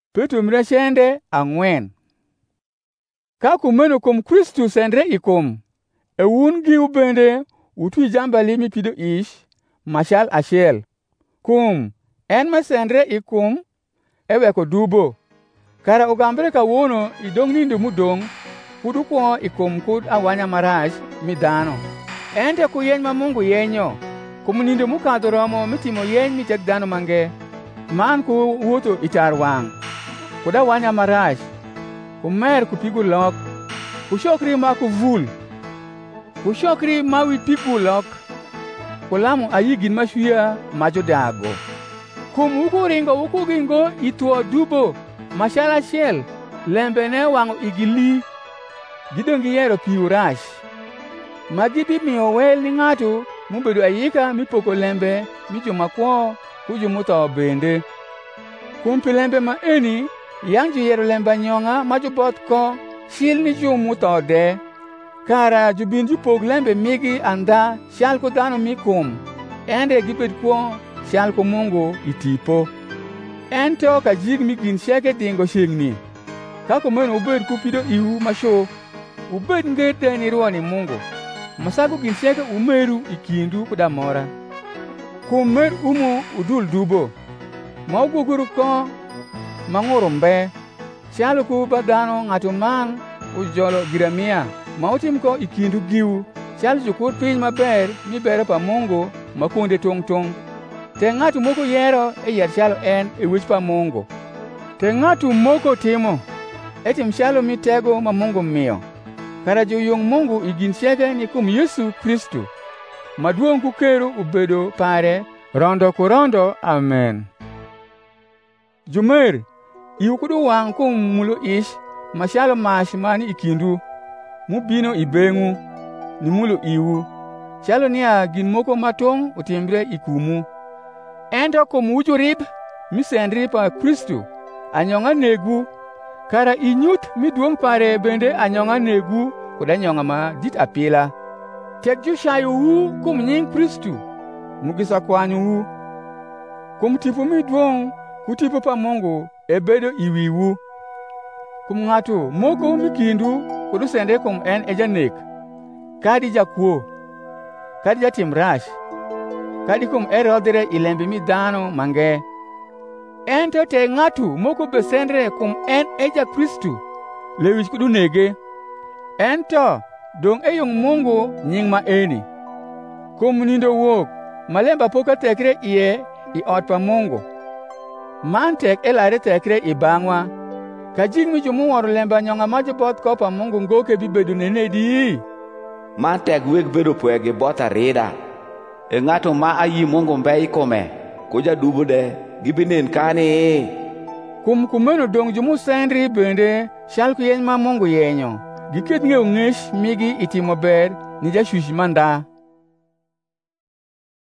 Petumre chende ang'wen. Ka kumeno kum Kristu sendre ikum, ewun giu bende utui jambali mipido ish machal achiel. Kum en masendre ikum eweko dubo. Kara ugambre kawuono idong nindo mudong kudu kuo ikum kud awanya marach midhano. Ente kuyeny ma Mungu yenyo, kum nindo mukadho romo mitimo yeny mitek dhano mange, man ku wuotho itar wang', kuda wanya marach, kumer kupigu lok, kuchokri ma kuvul, kuchokri ma wi pigu lok, kulamu ayigin mashwiya majodago. Kum ukuringo ukugingo ituo dubo machal achiel, lembe ne wang'o igili, gidongi yero piu rach. Magi bimiyo wel ni ng'ato mubedo ayika mipoko lembe mi jomakwo ku jomotho bende. Kum pi lembe ma eni yang joyero lembe anyong'a ma joboth ko sil ni jomotho de. Kara jobin jopog lembe migi andha chal ko dhano mi kum, ende gibed kwo chal ko Mungu itipo. Ento ka jig mi gin cheke dingo chiegni, ka kumeno ubed kupido iu masho, ubed ngede ni ruo ni Mungu. Masago gin cheke umeru ikindu kuda mora. Kumer umu udul dubo, ma uguguru ko mang'urumbe, chalo ku badano ng'ato man ujolo giramia, ma utim ko ikindu giu, chalo jukur piny maber mibere pa Mungu makunde tong'. Te ng'ato moko yero yier chalo en wich pa Mungu. Te ng'ato moko timo etim chalo mitego ma Mungu miyo. Kara joyong Mungu igin cheke ni kum Yesu Kristu. Maduong' kukero ubedo pare rondo kurondo. Amen. Jumer, iu kudu wang' kum mulo ish machalo mash mani ikindu mubino ibeng'u ni mulo iu. Chalo niya gin moko matong' utimbre ikumu. Ento kum ujurib misendri pa Kristu, anyong'a negu, kara inyuth miduong' pare bende anyong'a negu kuda nyong'a ma dit apila. Tek jushayo wu kum nying Kristu, mugisa kwanyo wu. Kum tipo miduong' kutipo pa Mungu ebedo iwiwu. Kum ng'ato moko mikindu kudu sende kum en ejanek, kadi jakuo, kadi jatim rach, kadi kum erodhre ilembe mi dhano mange. Ento te ng'ato moko besendre kum en eja Kristu, lewich kudu nege. Ento dong eyong Mungu nying ma eni. Kum nindo wuok, malemba poka tekre iye i ot pa Mungu. Man tek elare tekre i bang'wa, ka jing mi jomuworo lembe anyong'a ma joboth ko pa Mungu ngoke bibedo nenedi. Man tek weg bedo pwegi both arida. E ng'ato ma ayi Mungu mbe ikome, kuja dubo de gibinen kani. Kum kumeno dong jomusendri bende chal kuyeny ma Mungu yenyo, giket ng'eyo ng'esh migi itimo ber ni jashush manda.